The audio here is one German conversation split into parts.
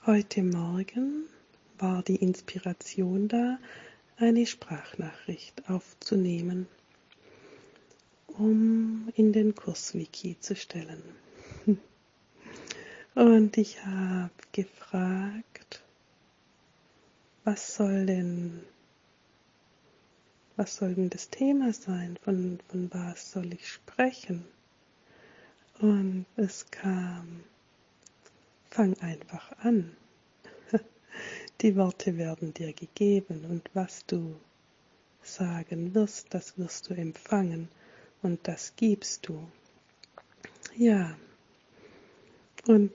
Heute Morgen war die Inspiration da, eine Sprachnachricht aufzunehmen, um in den Kurswiki zu stellen. Und ich habe gefragt, was soll denn das Thema sein? Von was soll ich sprechen? Und es kam, fang einfach an. Die Worte werden dir gegeben und was du sagen wirst, das wirst du empfangen und das gibst du. Ja, und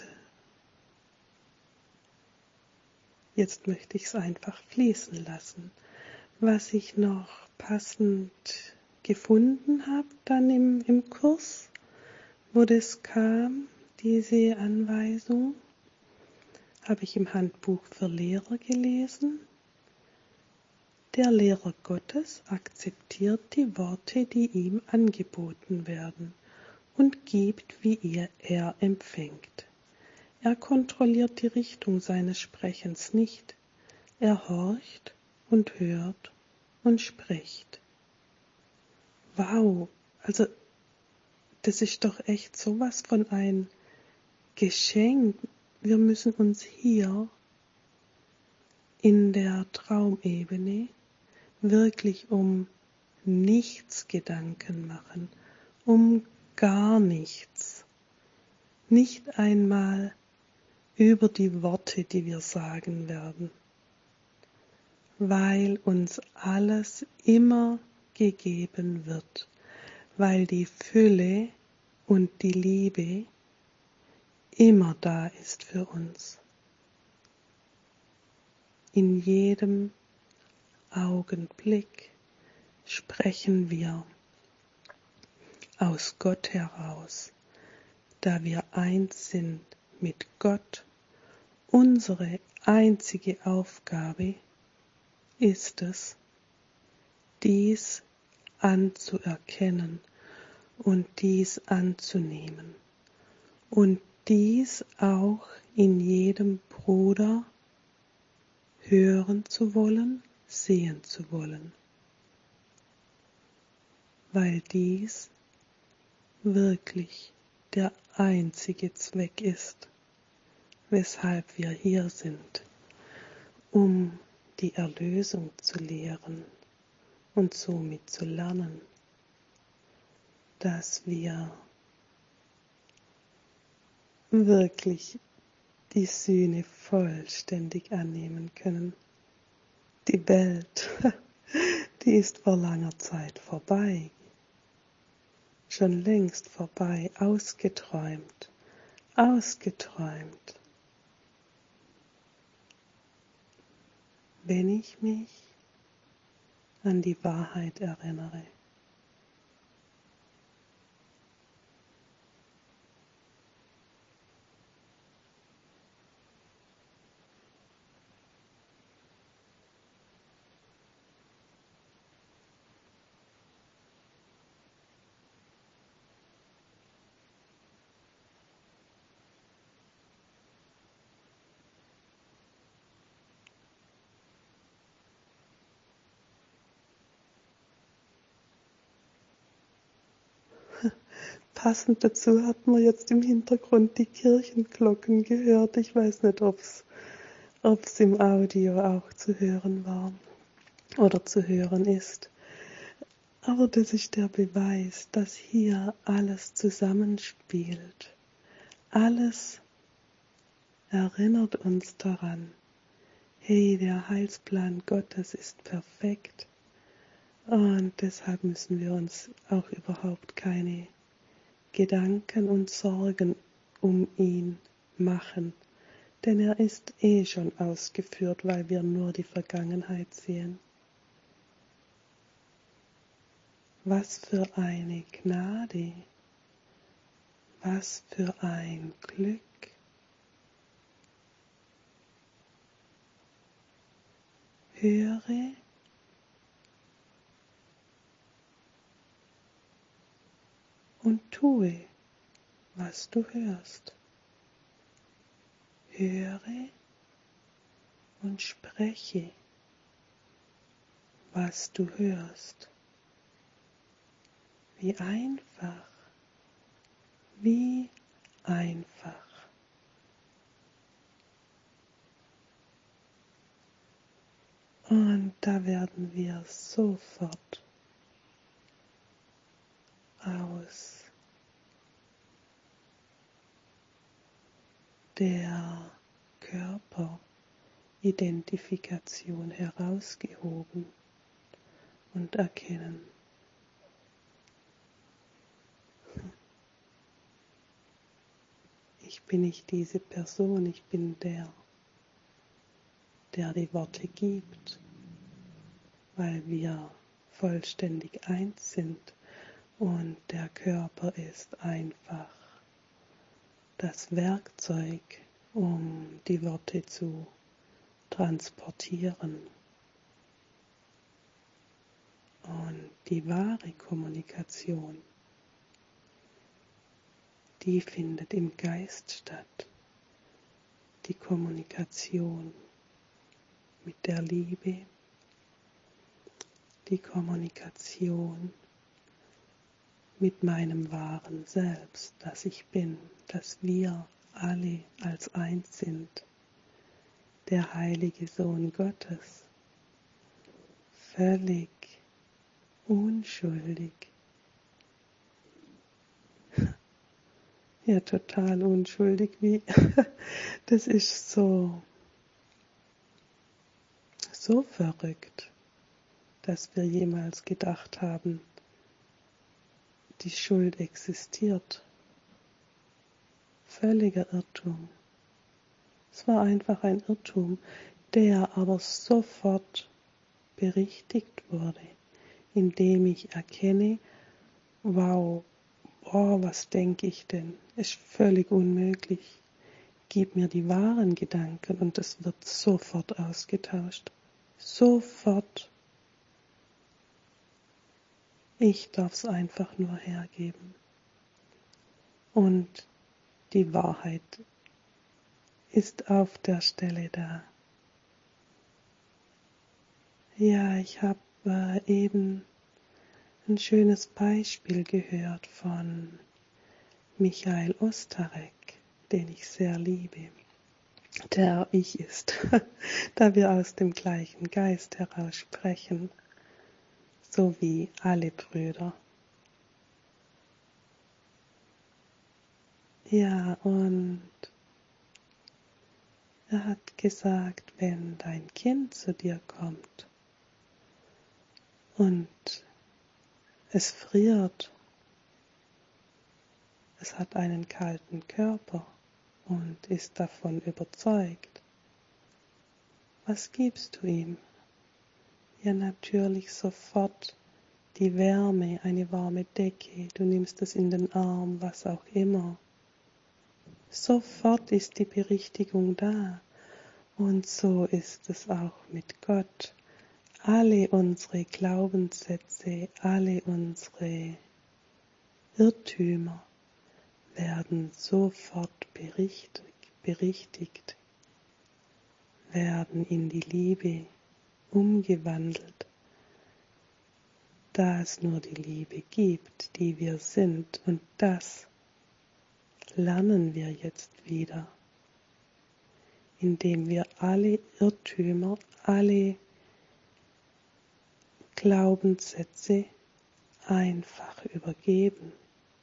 jetzt möchte ich es einfach fließen lassen. Was ich noch passend gefunden habe dann im Kurs, wo das kam, diese Anweisung, habe ich im Handbuch für Lehrer gelesen. Der Lehrer Gottes akzeptiert die Worte, die ihm angeboten werden, und gibt, wie er empfängt. Er kontrolliert die Richtung seines Sprechens nicht. Er horcht und hört und spricht. Wow, also das ist doch echt sowas von ein Geschenk. Wir müssen uns hier in der Traumebene wirklich um nichts Gedanken machen, um gar nichts. Nicht einmal über die Worte, die wir sagen werden, weil uns alles immer gegeben wird, weil die Fülle und die Liebe immer da ist für uns. In jedem Augenblick sprechen wir aus Gott heraus, da wir eins sind mit Gott. Unsere einzige Aufgabe ist es, dies anzuerkennen und dies anzunehmen und dies auch in jedem Bruder hören zu wollen, sehen zu wollen, weil dies wirklich der einzige Zweck ist, weshalb wir hier sind, um die Erlösung zu lehren und somit zu lernen, dass wir wirklich die Sühne vollständig annehmen können. Die Welt, die ist vor langer Zeit vorbei, schon längst vorbei, ausgeträumt. Wenn ich mich an die Wahrheit erinnere. Passend dazu hat man jetzt im Hintergrund die Kirchenglocken gehört. Ich weiß nicht, ob's im Audio auch zu hören war oder zu hören ist. Aber das ist der Beweis, dass hier alles zusammenspielt. Alles erinnert uns daran, hey, der Heilsplan Gottes ist perfekt. Und deshalb müssen wir uns auch überhaupt keine Gedanken und Sorgen um ihn machen, denn er ist schon ausgeführt, weil wir nur die Vergangenheit sehen. Was für eine Gnade, was für ein Glück. Höre und tue, was du hörst. höre und spreche, was du hörst. Wie einfach, wie einfach. Und da werden wir sofort aus der Körperidentifikation herausgehoben und erkennen, ich bin nicht diese Person, ich bin der die Worte gibt, weil wir vollständig eins sind und der Körper ist einfach das Werkzeug, um die Worte zu transportieren. Und die wahre Kommunikation, die findet im Geist statt. Die Kommunikation mit der Liebe, die Kommunikation mit meinem wahren Selbst, das ich bin, dass wir alle als eins sind, der heilige Sohn Gottes, völlig unschuldig, ja total unschuldig, das ist so verrückt, dass wir jemals gedacht haben, die Schuld existiert. Völliger Irrtum. Es war einfach ein Irrtum, der aber sofort berichtigt wurde, indem ich erkenne, wow, was denke ich denn? Ist völlig unmöglich. Gib mir die wahren Gedanken und es wird sofort ausgetauscht. Sofort. Ich darf es einfach nur hergeben. Und die Wahrheit ist auf der Stelle da. Ja, ich habe eben ein schönes Beispiel gehört von Michael Ostarek, den ich sehr liebe, der ich ist, da wir aus dem gleichen Geist heraus sprechen, so wie alle Brüder. Ja, und er hat gesagt, wenn dein Kind zu dir kommt und es friert, es hat einen kalten Körper und ist davon überzeugt, was gibst du ihm? Ja, natürlich sofort die Wärme, eine warme Decke, du nimmst es in den Arm, was auch immer. Sofort ist die Berichtigung da. Und so ist es auch mit Gott. Alle unsere Glaubenssätze, alle unsere Irrtümer werden sofort berichtigt, werden in die Liebe umgewandelt, da es nur die Liebe gibt, die wir sind, und das lernen wir jetzt wieder, indem wir alle Irrtümer, alle Glaubenssätze einfach übergeben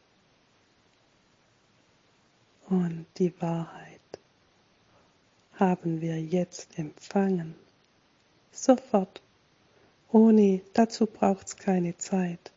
und die Wahrheit haben wir jetzt empfangen, sofort, dazu braucht es keine Zeit.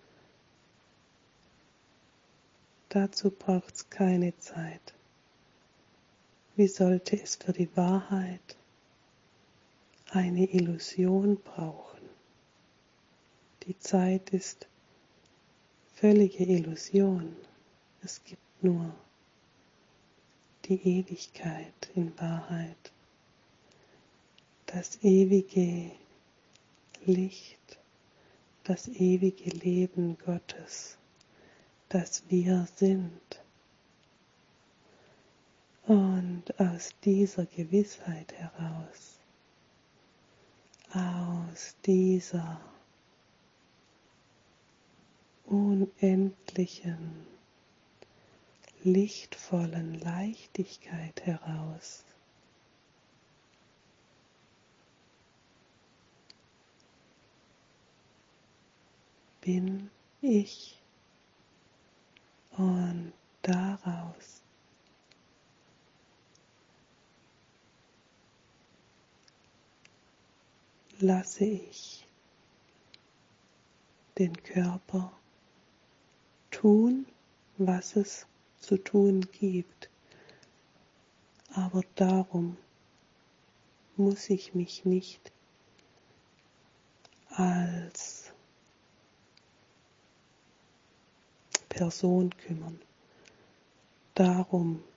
Dazu braucht es keine Zeit. Wie sollte es für die Wahrheit eine Illusion brauchen? Die Zeit ist völlige Illusion. Es gibt nur die Ewigkeit in Wahrheit. Das ewige Licht, das ewige Leben Gottes, das wir sind. Und aus dieser Gewissheit heraus, aus dieser unendlichen, lichtvollen Leichtigkeit heraus, bin ich, und daraus lasse ich den Körper tun, was es zu tun gibt. Aber darum muss ich mich nicht als Person kümmern. Darum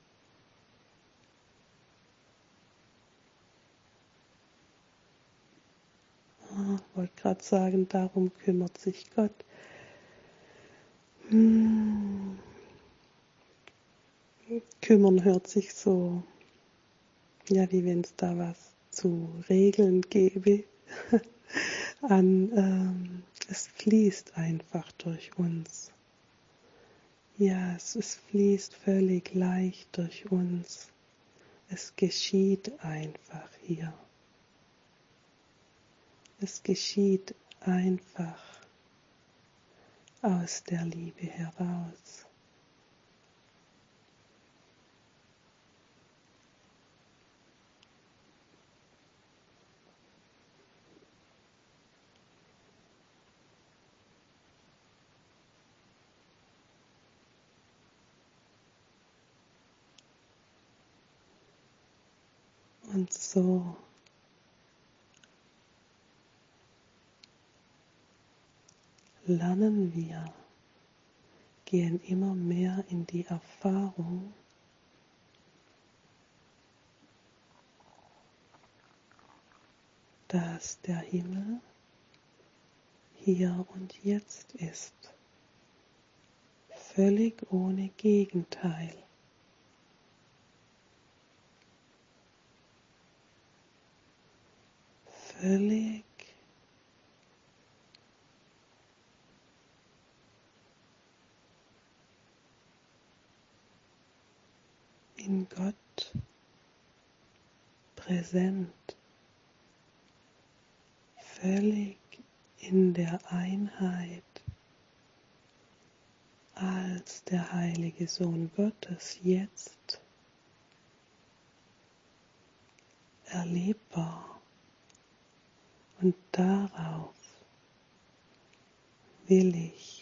wollte gerade sagen, darum kümmert sich Gott. Kümmern hört sich so, ja, wie wenn es da was zu regeln gäbe, an. Es fließt einfach durch uns. Ja, es fließt völlig leicht durch uns. Es geschieht einfach hier. Es geschieht einfach aus der Liebe heraus. Und so lernen wir, gehen immer mehr in die Erfahrung, dass der Himmel hier und jetzt ist, völlig ohne Gegenteil. Völlig in Gott präsent, völlig in der Einheit als der heilige Sohn Gottes jetzt erlebbar. Und darauf will ich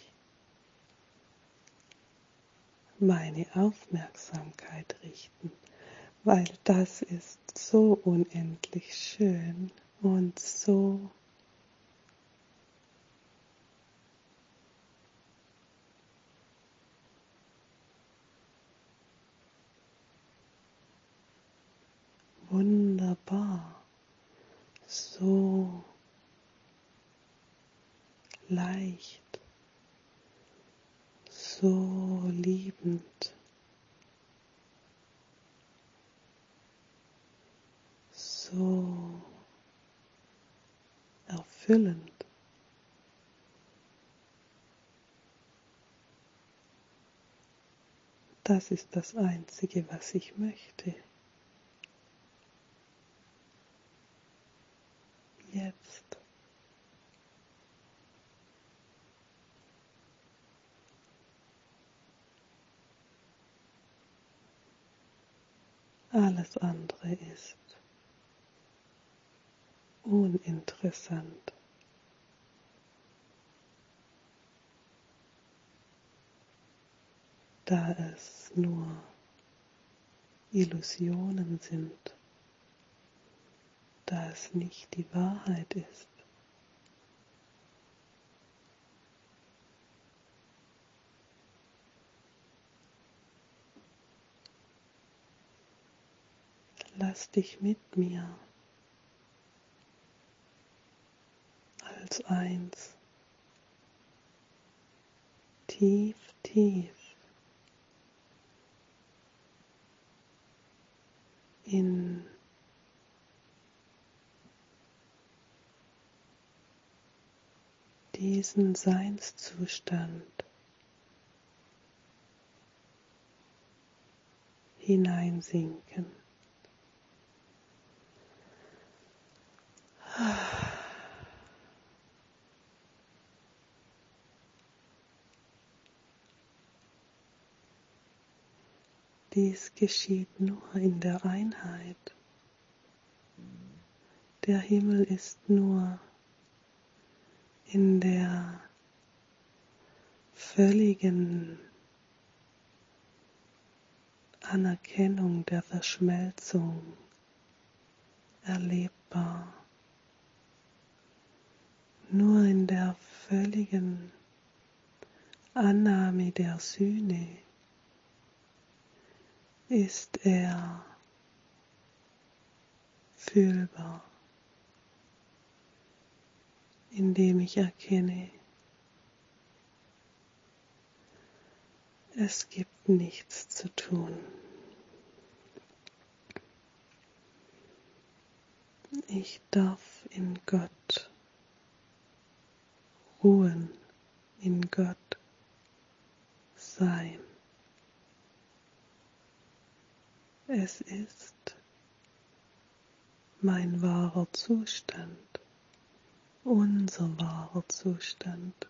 meine Aufmerksamkeit richten, weil das ist so unendlich schön und so wunderbar, so leicht, so liebend, so erfüllend. Das ist das Einzige, was ich möchte. Jetzt. Alles andere ist uninteressant. Da es nur Illusionen sind, da es nicht die Wahrheit ist. Lass dich mit mir als eins tief, tief in diesen Seinszustand hineinsinken. Dies geschieht nur in der Einheit. Der Himmel ist nur in der völligen Anerkennung der Verschmelzung erlebbar. Nur in der völligen Annahme der Sühne ist er fühlbar, indem ich erkenne, es gibt nichts zu tun. Ich darf in Gott ruhen, in Gott sein. Es ist mein wahrer Zustand, unser wahrer Zustand.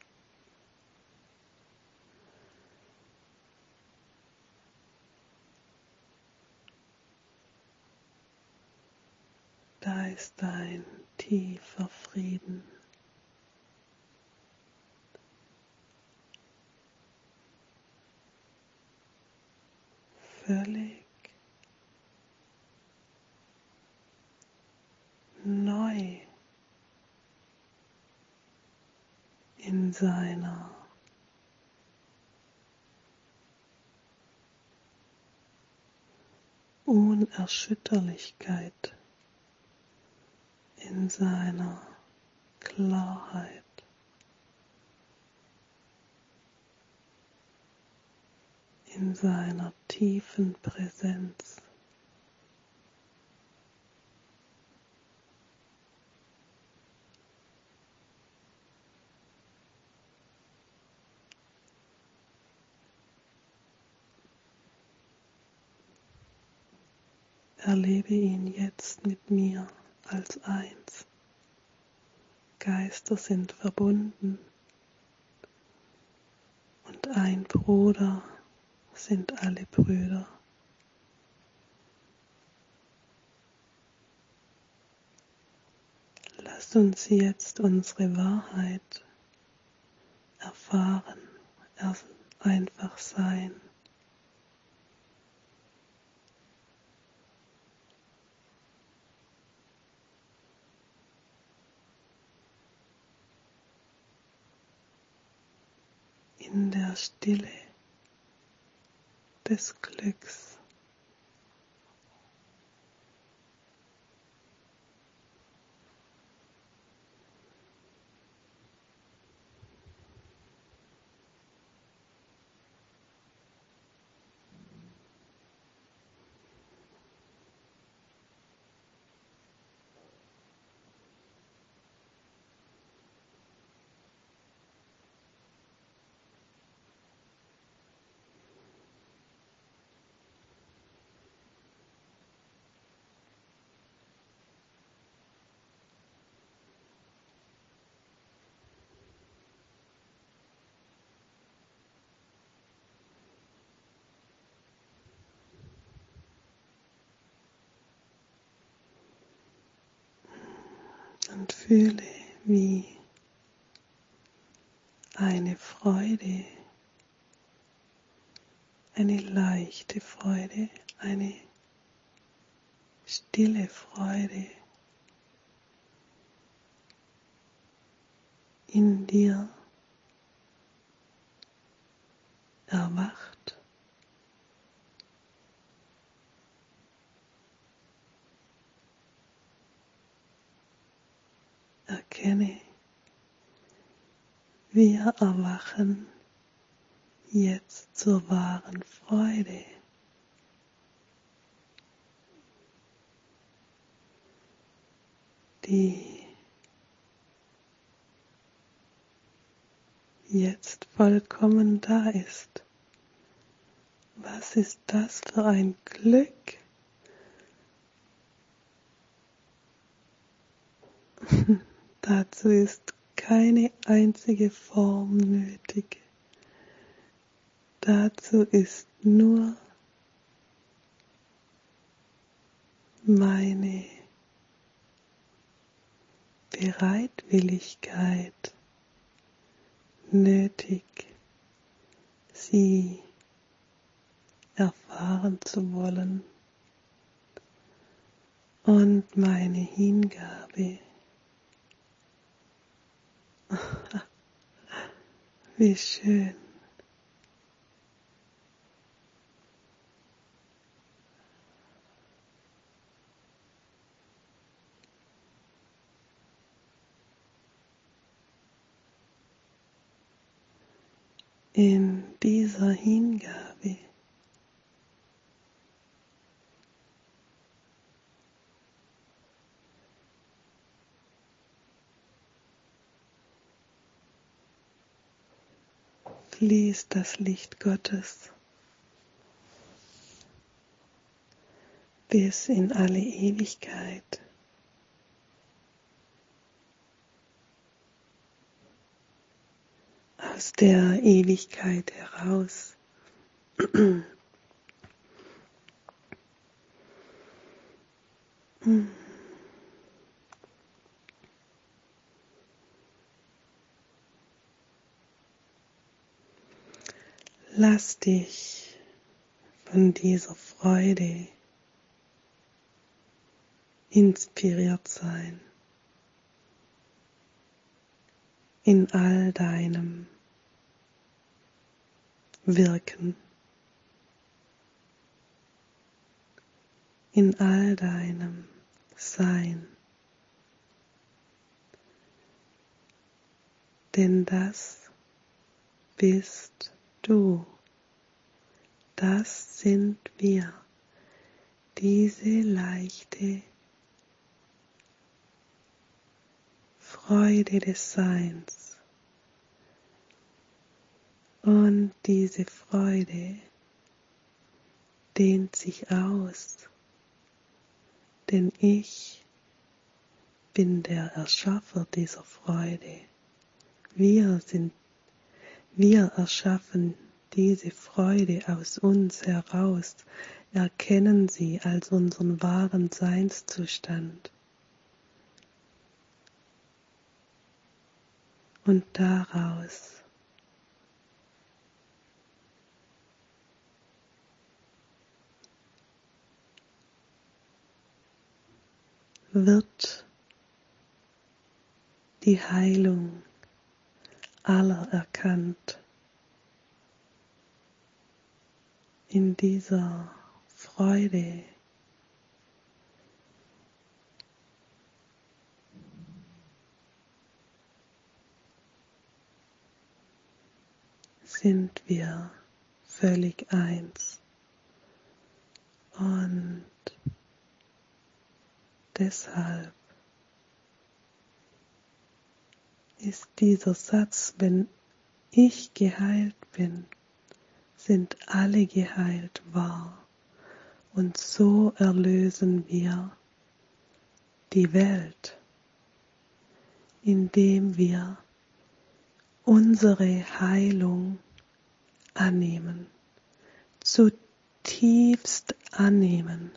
Da ist ein tiefer Frieden. Völlig neu in seiner Unerschütterlichkeit, in seiner Klarheit. In seiner tiefen Präsenz. Erlebe ihn jetzt mit mir als eins. Geister sind verbunden und ein Bruder sind alle Brüder. Lasst uns jetzt unsere Wahrheit erfahren, einfach sein. In der Stille des Glücks. Und fühle, wie eine Freude, eine leichte Freude, eine stille Freude in dir erwacht. Erkenne, wir erwachen jetzt zur wahren Freude. die jetzt vollkommen da ist. Was ist das für ein Glück? Dazu ist keine einzige Form nötig. Dazu ist nur meine Bereitwilligkeit nötig, sie erfahren zu wollen und meine Hingabe. Wie schön. In dieser Hingabe fließt das Licht Gottes bis in alle Ewigkeit. Aus der Ewigkeit heraus. Lass dich von dieser Freude inspiriert sein in all deinem Wirken, in all deinem Sein. Denn das bist du, das sind wir, diese leichte Freude des Seins. Und diese Freude dehnt sich aus, denn ich bin der Erschaffer dieser Freude. Wir erschaffen diese Freude aus uns heraus, erkennen sie als unseren wahren Seinszustand. Und daraus wird die Heilung aller erkannt. In dieser Freude sind wir völlig eins. Und deshalb ist dieser Satz, wenn ich geheilt bin, sind alle geheilt wahr. Und so erlösen wir die Welt, indem wir unsere Heilung annehmen, zutiefst annehmen,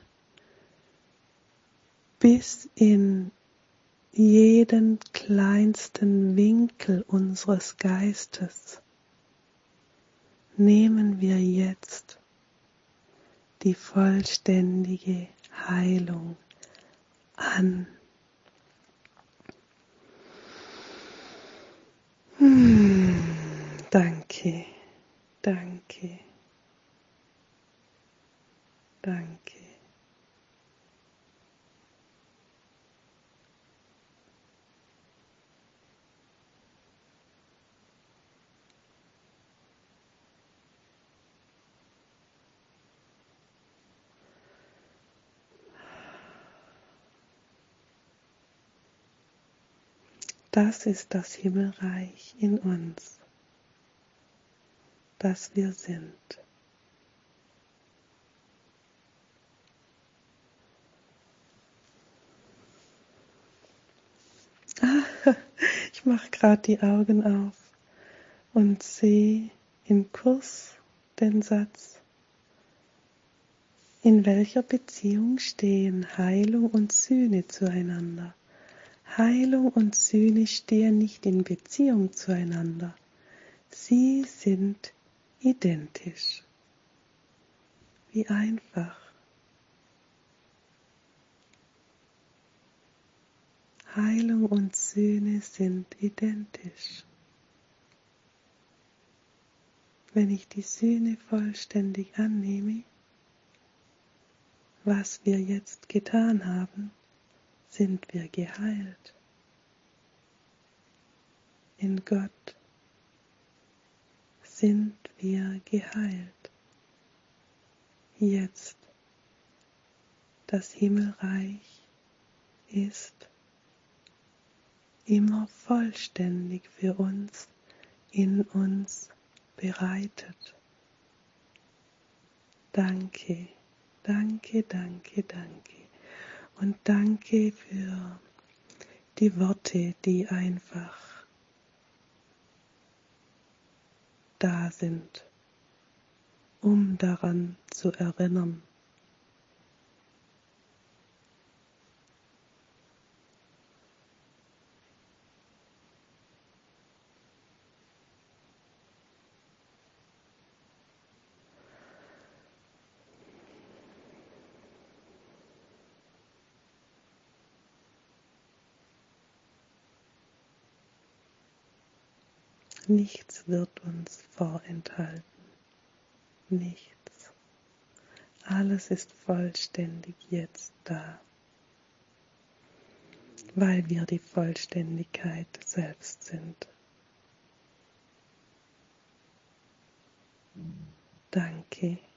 bis in jeden kleinsten Winkel unseres Geistes nehmen wir jetzt die vollständige Heilung an. Danke, danke, danke. Das ist das Himmelreich in uns, das wir sind. Ich mache gerade die Augen auf und sehe im Kurs den Satz: In welcher Beziehung stehen Heilung und Sühne zueinander? Heilung und Sühne stehen nicht in Beziehung zueinander. Sie sind identisch. Wie einfach. Heilung und Sühne sind identisch. Wenn ich die Sühne vollständig annehme, was wir jetzt getan haben, sind wir geheilt. In Gott sind wir geheilt. Jetzt das Himmelreich ist immer vollständig für uns, in uns bereitet. Danke, danke, danke, danke. Und danke für die Worte, die einfach da sind, um daran zu erinnern. Nichts wird uns vorenthalten. Nichts. Alles ist vollständig jetzt da, weil wir die Vollständigkeit selbst sind. Danke.